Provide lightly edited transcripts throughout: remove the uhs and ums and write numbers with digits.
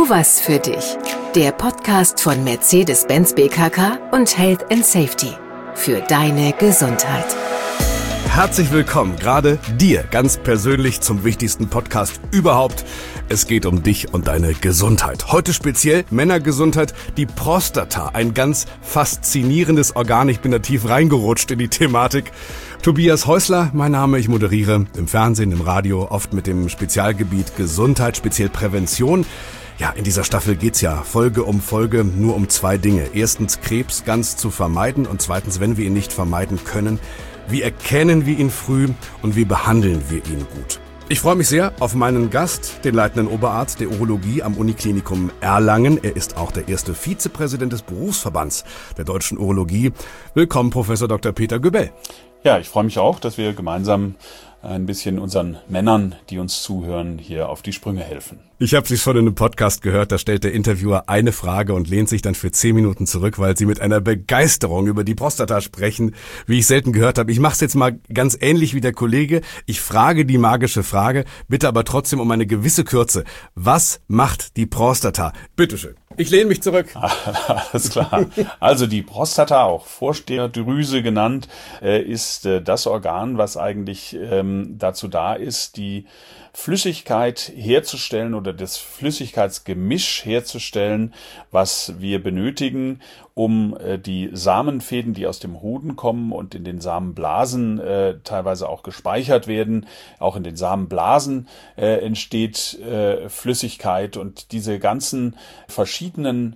Tu was für dich. Der Podcast von Mercedes-Benz BKK und Health & Safety. Für deine Gesundheit. Herzlich willkommen, gerade dir ganz persönlich zum wichtigsten Podcast überhaupt. Es geht um dich und deine Gesundheit. Heute speziell Männergesundheit, die Prostata. Ein ganz faszinierendes Organ. Ich bin da tief reingerutscht in die Thematik. Tobias Häusler, mein Name, ich moderiere im Fernsehen, im Radio, oft mit dem Spezialgebiet Gesundheit, speziell Prävention. Ja, in dieser Staffel geht's ja Folge um Folge nur um zwei Dinge. Erstens, Krebs ganz zu vermeiden und zweitens, wenn wir ihn nicht vermeiden können, wie erkennen wir ihn früh und wie behandeln wir ihn gut? Ich freue mich sehr auf meinen Gast, den leitenden Oberarzt der Urologie am Uniklinikum Erlangen. Er ist auch der erste Vizepräsident des Berufsverbands der deutschen Urologie. Willkommen, Professor Dr. Peter Göbel. Ja, ich freue mich auch, dass wir gemeinsam ein bisschen unseren Männern, die uns zuhören, hier auf die Sprünge helfen. Ich habe Sie schon in einem Podcast gehört, da stellt der Interviewer eine Frage und lehnt sich dann für 10 Minuten zurück, weil Sie mit einer Begeisterung über die Prostata sprechen, wie ich selten gehört habe. Ich mache es jetzt mal ganz ähnlich wie der Kollege. Ich frage die magische Frage, bitte aber trotzdem um eine gewisse Kürze. Was macht die Prostata? Bitteschön. Ich lehne mich zurück. Alles klar. Also die Prostata, auch Vorsteherdrüse genannt, ist das Organ, was eigentlich dazu da ist, die Flüssigkeit herzustellen oder das Flüssigkeitsgemisch herzustellen, was wir benötigen, um die Samenfäden, die aus dem Hoden kommen und in den Samenblasen teilweise auch gespeichert werden. Auch in den Samenblasen entsteht Flüssigkeit, und diese ganzen verschiedenen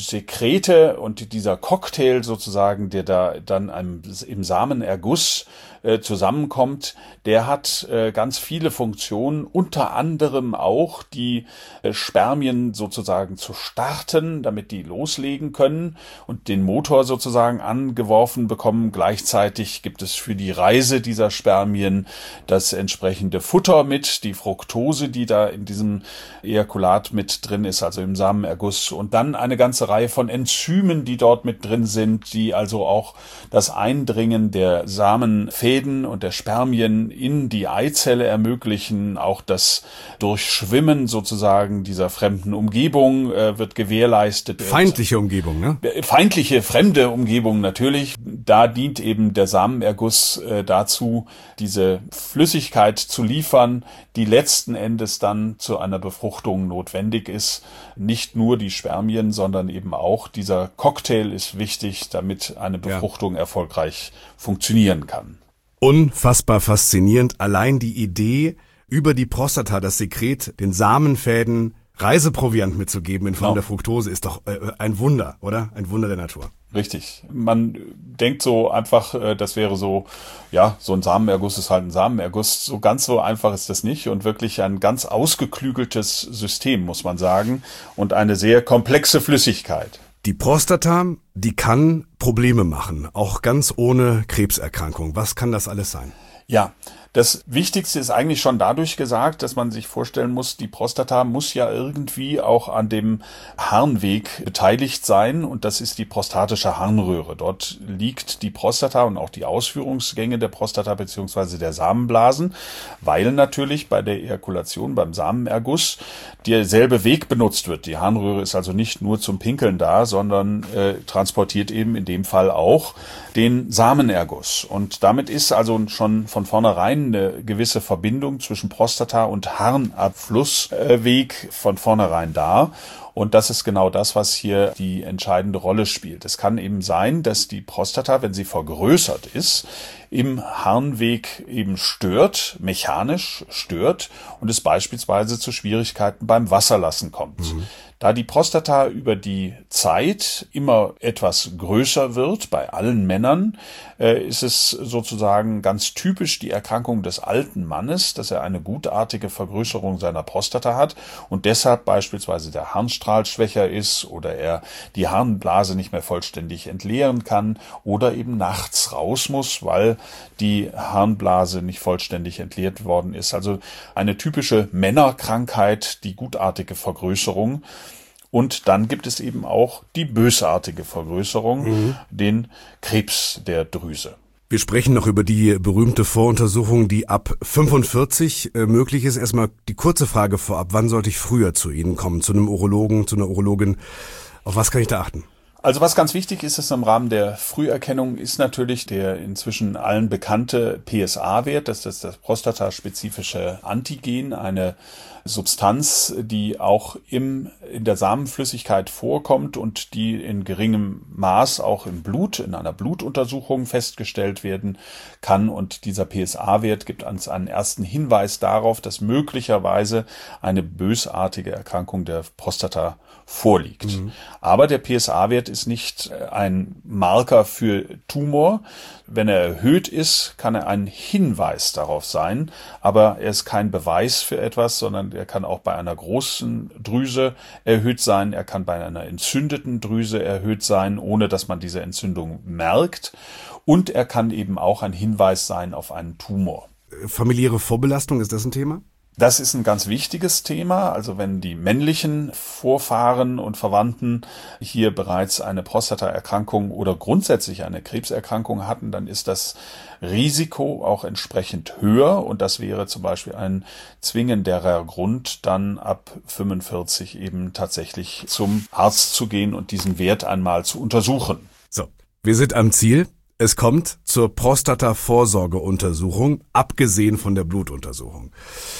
Sekrete und dieser Cocktail sozusagen, der da dann im Samenerguss zusammenkommt, der hat ganz viele Funktionen, unter anderem auch die Spermien sozusagen zu starten, damit die loslegen können und den Motor sozusagen angeworfen bekommen. Gleichzeitig gibt es für die Reise dieser Spermien das entsprechende Futter mit, die Fructose, die da in diesem Ejakulat mit drin ist, also im Samenerguss, und dann eine ganze Reihe von Enzymen, die dort mit drin sind, die also auch das Eindringen der Samenfäden und der Spermien in die Eizelle ermöglichen. Auch das Durchschwimmen sozusagen dieser fremden Umgebung wird gewährleistet. Feindliche Umgebung, ne? Feindliche, fremde Umgebung natürlich. Da dient eben der Samenerguss dazu, diese Flüssigkeit zu liefern, die letzten Endes dann zu einer Befruchtung notwendig ist. Nicht nur die Spermien, sondern eben auch dieser Cocktail ist wichtig, damit eine Befruchtung erfolgreich funktionieren kann. Unfassbar faszinierend. Allein die Idee, über die Prostata, das Sekret, den Samenfäden Reiseproviant mitzugeben in Form der Fructose, ist doch ein Wunder, oder? Ein Wunder der Natur. Richtig. Man denkt so einfach, das wäre so, ja, so ein Samenerguss ist halt ein Samenerguss. So ganz so einfach ist das nicht, und wirklich ein ganz ausgeklügeltes System, muss man sagen, und eine sehr komplexe Flüssigkeit. Die Prostata, die kann Probleme machen, auch ganz ohne Krebserkrankung. Was kann das alles sein? Ja, das Wichtigste ist eigentlich schon dadurch gesagt, dass man sich vorstellen muss, die Prostata muss ja irgendwie auch an dem Harnweg beteiligt sein, und das ist die prostatische Harnröhre. Dort liegt die Prostata und auch die Ausführungsgänge der Prostata bzw. der Samenblasen, weil natürlich bei der Ejakulation, beim Samenerguss, derselbe Weg benutzt wird. Die Harnröhre ist also nicht nur zum Pinkeln da, sondern transportiert eben in dem Fall auch den Samenerguss. Und damit ist also schon von vornherein eine gewisse Verbindung zwischen Prostata und Harnabflussweg von vornherein da. Und das ist genau das, was hier die entscheidende Rolle spielt. Es kann eben sein, dass die Prostata, wenn sie vergrößert ist, im Harnweg eben stört, mechanisch stört, und es beispielsweise zu Schwierigkeiten beim Wasserlassen kommt. Da die Prostata über die Zeit immer etwas größer wird, bei allen Männern, ist es sozusagen ganz typisch die Erkrankung des alten Mannes, dass er eine gutartige Vergrößerung seiner Prostata hat und deshalb beispielsweise der Harnstrahl schwächer ist oder er die Harnblase nicht mehr vollständig entleeren kann oder eben nachts raus muss, weil die Harnblase nicht vollständig entleert worden ist. Also eine typische Männerkrankheit, die gutartige Vergrößerung. Und dann gibt es eben auch die bösartige Vergrößerung, den Krebs der Drüse. Wir sprechen noch über die berühmte Voruntersuchung, die ab 45 möglich ist. Erstmal die kurze Frage vorab, wann sollte ich früher zu Ihnen kommen, zu einem Urologen, zu einer Urologin? Auf was kann ich da achten? Also was ganz wichtig ist im Rahmen der Früherkennung, ist natürlich der inzwischen allen bekannte PSA-Wert. Das ist das prostataspezifische Antigen, eine Substanz, die auch in der Samenflüssigkeit vorkommt und die in geringem Maß auch im Blut, in einer Blutuntersuchung festgestellt werden kann. Und dieser PSA-Wert gibt uns einen ersten Hinweis darauf, dass möglicherweise eine bösartige Erkrankung der Prostata vorliegt. Aber der PSA-Wert ist nicht ein Marker für Tumor. Wenn er erhöht ist, kann er ein Hinweis darauf sein, aber er ist kein Beweis für etwas, sondern er kann auch bei einer großen Drüse erhöht sein, er kann bei einer entzündeten Drüse erhöht sein, ohne dass man diese Entzündung merkt, und er kann eben auch ein Hinweis sein auf einen Tumor. Familiäre Vorbelastung, ist das ein Thema? Das ist ein ganz wichtiges Thema. Also wenn die männlichen Vorfahren und Verwandten hier bereits eine Prostataerkrankung oder grundsätzlich eine Krebserkrankung hatten, dann ist das Risiko auch entsprechend höher. Und das wäre zum Beispiel ein zwingenderer Grund, dann ab 45 eben tatsächlich zum Arzt zu gehen und diesen Wert einmal zu untersuchen. So, wir sind am Ziel. Es kommt zur Prostata-Vorsorgeuntersuchung, abgesehen von der Blutuntersuchung.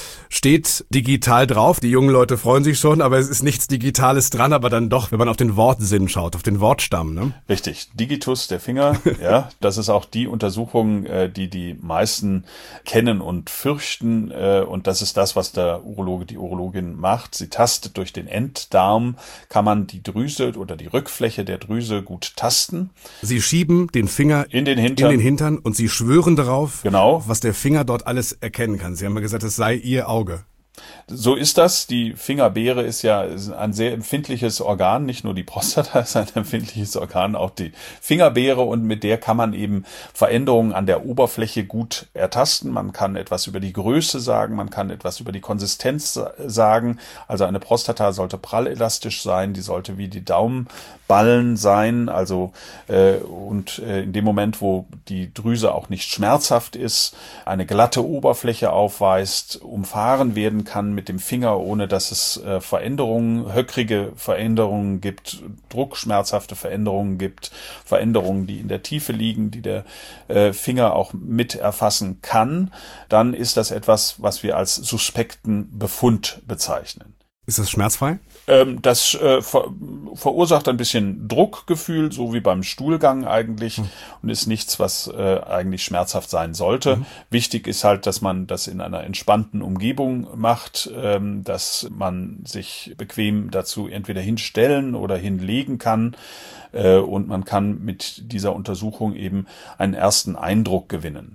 Steht digital drauf, die jungen Leute freuen sich schon, aber es ist nichts Digitales dran, aber dann doch, wenn man auf den Wortsinn schaut, auf den Wortstamm, ne? Richtig, Digitus, der Finger, ja, das ist auch die Untersuchung, die die meisten kennen und fürchten, und das ist das, was der Urologe, die Urologin macht. Sie tastet durch den Enddarm, kann man die Drüse oder die Rückfläche der Drüse gut tasten. Sie schieben den Finger in den Hintern und Sie schwören darauf, genau, was der Finger dort alles erkennen kann. Sie haben ja gesagt, es sei Ihr Auge. So ist das. Die Fingerbeere ist ja ein sehr empfindliches Organ. Nicht nur die Prostata ist ein empfindliches Organ, auch die Fingerbeere. Und mit der kann man eben Veränderungen an der Oberfläche gut ertasten. Man kann etwas über die Größe sagen, man kann etwas über die Konsistenz sagen. Also eine Prostata sollte prallelastisch sein, die sollte wie die Daumenballen sein. Also und in dem Moment, wo die Drüse auch nicht schmerzhaft ist, eine glatte Oberfläche aufweist, umfahren werden kann mit dem Finger, ohne dass es Veränderungen, höckrige Veränderungen gibt, druckschmerzhafte Veränderungen gibt, Veränderungen, die in der Tiefe liegen, die der Finger auch mit erfassen kann, dann ist das etwas, was wir als suspekten Befund bezeichnen. Ist das schmerzfrei? Das verursacht ein bisschen Druckgefühl, so wie beim Stuhlgang eigentlich, und ist nichts, was eigentlich schmerzhaft sein sollte. Wichtig ist halt, dass man das in einer entspannten Umgebung macht, dass man sich bequem dazu entweder hinstellen oder hinlegen kann, und man kann mit dieser Untersuchung eben einen ersten Eindruck gewinnen.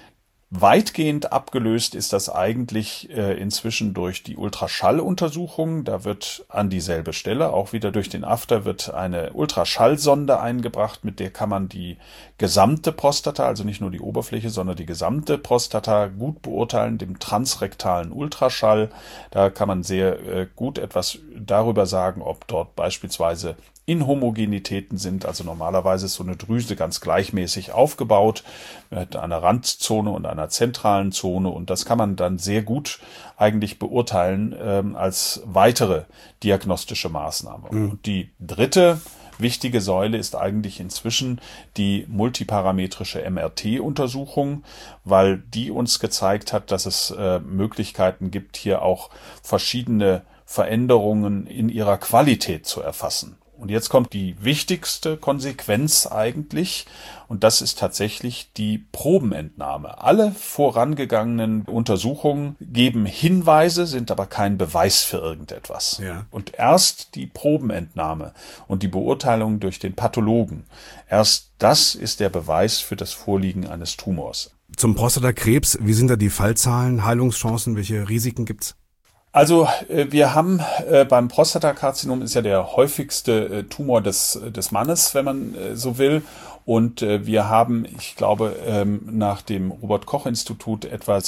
Weitgehend abgelöst ist das eigentlich inzwischen durch die Ultraschalluntersuchung. Da wird an dieselbe Stelle, auch wieder durch den After, wird eine Ultraschallsonde eingebracht, mit der kann man die gesamte Prostata, also nicht nur die Oberfläche, sondern die gesamte Prostata gut beurteilen, dem transrektalen Ultraschall. Da kann man sehr gut etwas darüber sagen, ob dort beispielsweise Inhomogenitäten sind. Also normalerweise ist so eine Drüse ganz gleichmäßig aufgebaut mit einer Randzone und einer zentralen Zone, und das kann man dann sehr gut eigentlich beurteilen als weitere diagnostische Maßnahme. Und die dritte wichtige Säule ist eigentlich inzwischen die multiparametrische MRT-Untersuchung, weil die uns gezeigt hat, dass es Möglichkeiten gibt, hier auch verschiedene Veränderungen in ihrer Qualität zu erfassen. Und jetzt kommt die wichtigste Konsequenz eigentlich, und das ist tatsächlich die Probenentnahme. Alle vorangegangenen Untersuchungen geben Hinweise, sind aber kein Beweis für irgendetwas. Ja. Und erst die Probenentnahme und die Beurteilung durch den Pathologen, erst das ist der Beweis für das Vorliegen eines Tumors. Zum Prostatakrebs, wie sind da die Fallzahlen, Heilungschancen, welche Risiken gibt's? Also wir haben beim Prostatakarzinom ist ja der häufigste Tumor des Mannes, wenn man so will. Und wir haben, ich glaube, nach dem Robert-Koch-Institut etwa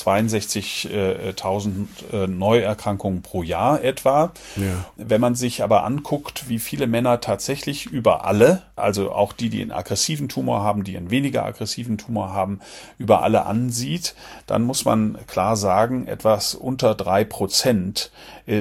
62.000 Neuerkrankungen pro Jahr etwa. Ja. Wenn man sich aber anguckt, wie viele Männer tatsächlich über alle, also auch die einen aggressiven Tumor haben, die einen weniger aggressiven Tumor haben, über alle ansieht, dann muss man klar sagen, etwas unter 3%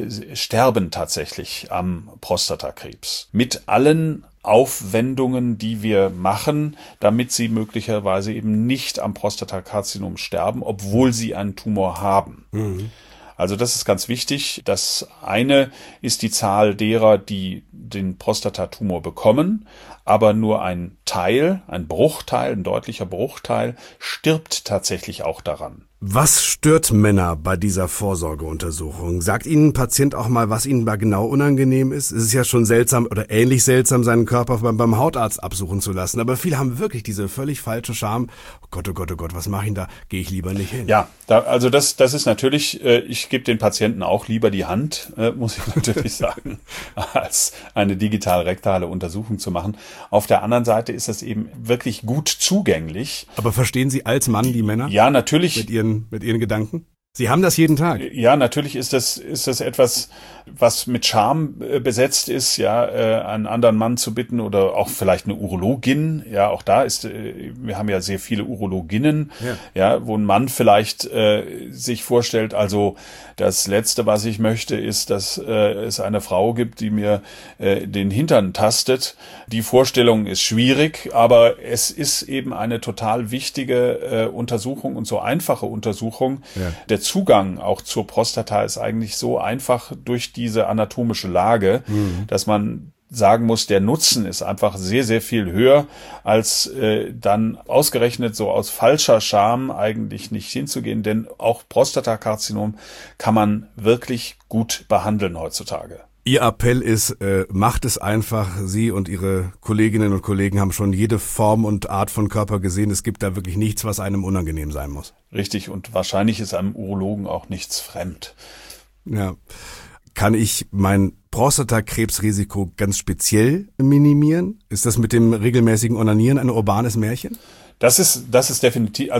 sterben tatsächlich am Prostatakrebs. Mit allen Aufwendungen, die wir machen, damit sie möglicherweise eben nicht am Prostatakarzinom sterben, obwohl sie einen Tumor haben. Mhm. Also das ist ganz wichtig. Das eine ist die Zahl derer, die den Prostatatumor bekommen, aber nur ein Teil, ein Bruchteil, ein deutlicher Bruchteil stirbt tatsächlich auch daran. Was stört Männer bei dieser Vorsorgeuntersuchung? Sagt Ihnen ein Patient auch mal, was Ihnen da genau unangenehm ist? Es ist ja schon seltsam oder ähnlich seltsam, seinen Körper beim Hautarzt absuchen zu lassen. Aber viele haben wirklich diese völlig falsche Scham. Oh Gott, was mache ich denn da? Gehe ich lieber nicht hin. Ja, also das ist natürlich, ich gebe den Patienten auch lieber die Hand, muss ich natürlich sagen, als eine digital-rektale Untersuchung zu machen. Auf der anderen Seite ist das eben wirklich gut zugänglich. Aber verstehen Sie als Mann die Männer? Ja, natürlich. Mit Ihren Gedanken? Sie haben das jeden Tag. Ja, natürlich ist das etwas, was mit Scham besetzt ist, ja, einen anderen Mann zu bitten oder auch vielleicht eine Urologin. Ja, auch da wir haben ja sehr viele Urologinnen, ja, wo ein Mann vielleicht sich vorstellt, also das Letzte, was ich möchte, ist, dass es eine Frau gibt, die mir den Hintern tastet. Die Vorstellung ist schwierig, aber es ist eben eine total wichtige Untersuchung und so einfache Untersuchung. Ja. Der Zugang auch zur Prostata ist eigentlich so einfach durch diese anatomische Lage, dass man sagen muss, der Nutzen ist einfach sehr, sehr viel höher, als dann ausgerechnet so aus falscher Scham eigentlich nicht hinzugehen. Denn auch Prostatakarzinom kann man wirklich gut behandeln heutzutage. Ihr Appell ist, macht es einfach. Sie und Ihre Kolleginnen und Kollegen haben schon jede Form und Art von Körper gesehen. Es gibt da wirklich nichts, was einem unangenehm sein muss. Richtig, und wahrscheinlich ist einem Urologen auch nichts fremd. Ja. Kann ich mein Prostatakrebsrisiko ganz speziell minimieren? Ist das mit dem regelmäßigen Onanieren ein urbanes Märchen? Das ist definitiv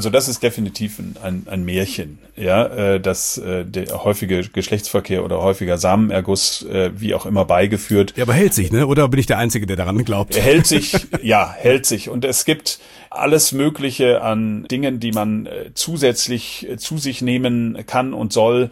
ein Märchen, ja, dass der häufige Geschlechtsverkehr oder häufiger Samenerguss wie auch immer beigeführt. Ja, aber hält sich, ne? Oder bin ich der Einzige, der daran glaubt? Hält sich. Und es gibt alles Mögliche an Dingen, die man zusätzlich zu sich nehmen kann und soll.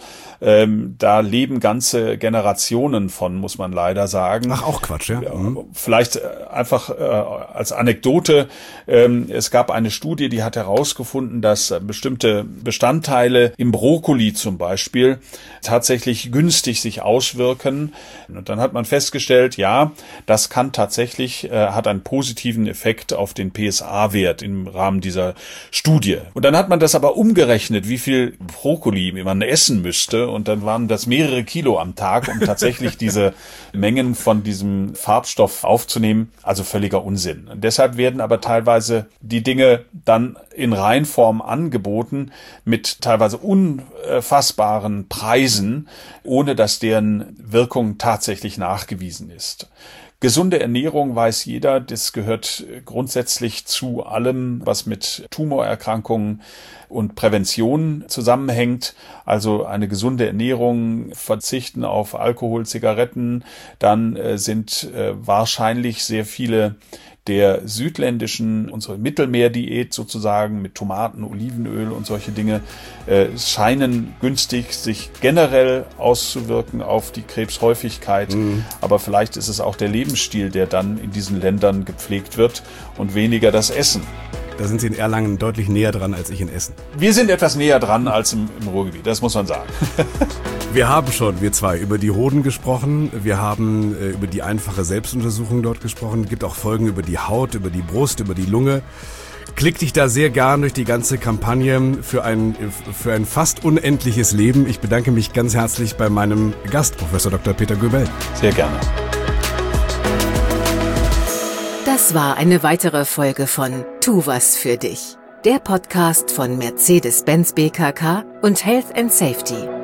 Da leben ganze Generationen von, muss man leider sagen. Ach, auch Quatsch, ja. Vielleicht einfach als Anekdote. Es gab eine Studie, die hat herausgefunden, dass bestimmte Bestandteile im Brokkoli zum Beispiel tatsächlich günstig sich auswirken. Und dann hat man festgestellt, ja, das kann tatsächlich, hat einen positiven Effekt auf den PSA-Wert im Rahmen dieser Studie. Und dann hat man das aber umgerechnet, wie viel Brokkoli man essen müsste. Und dann waren das mehrere Kilo am Tag, um tatsächlich diese Mengen von diesem Farbstoff aufzunehmen. Also völliger Unsinn. Und deshalb werden aber teilweise die Dinge dann in Reinform angeboten mit teilweise unfassbaren Preisen, ohne dass deren Wirkung tatsächlich nachgewiesen ist. Gesunde Ernährung weiß jeder, das gehört grundsätzlich zu allem, was mit Tumorerkrankungen und Prävention zusammenhängt. Also eine gesunde Ernährung, verzichten auf Alkohol, Zigaretten, dann sind wahrscheinlich sehr viele der südländischen, unsere Mittelmeerdiät sozusagen mit Tomaten, Olivenöl und solche Dinge scheinen günstig sich generell auszuwirken auf die Krebshäufigkeit. Aber vielleicht ist es auch der Lebensstil, der dann in diesen Ländern gepflegt wird und weniger das Essen. Da sind Sie in Erlangen deutlich näher dran als ich in Essen. Wir sind etwas näher dran als im Ruhrgebiet, das muss man sagen. Wir haben schon, wir zwei, über die Hoden gesprochen. Wir haben über die einfache Selbstuntersuchung dort gesprochen. Es gibt auch Folgen über die Haut, über die Brust, über die Lunge. Klick dich da sehr gern durch die ganze Kampagne für ein fast unendliches Leben. Ich bedanke mich ganz herzlich bei meinem Gast, Professor Dr. Peter Göbel. Sehr gerne. Das war eine weitere Folge von Tu was für dich, der Podcast von Mercedes-Benz BKK und Health & Safety.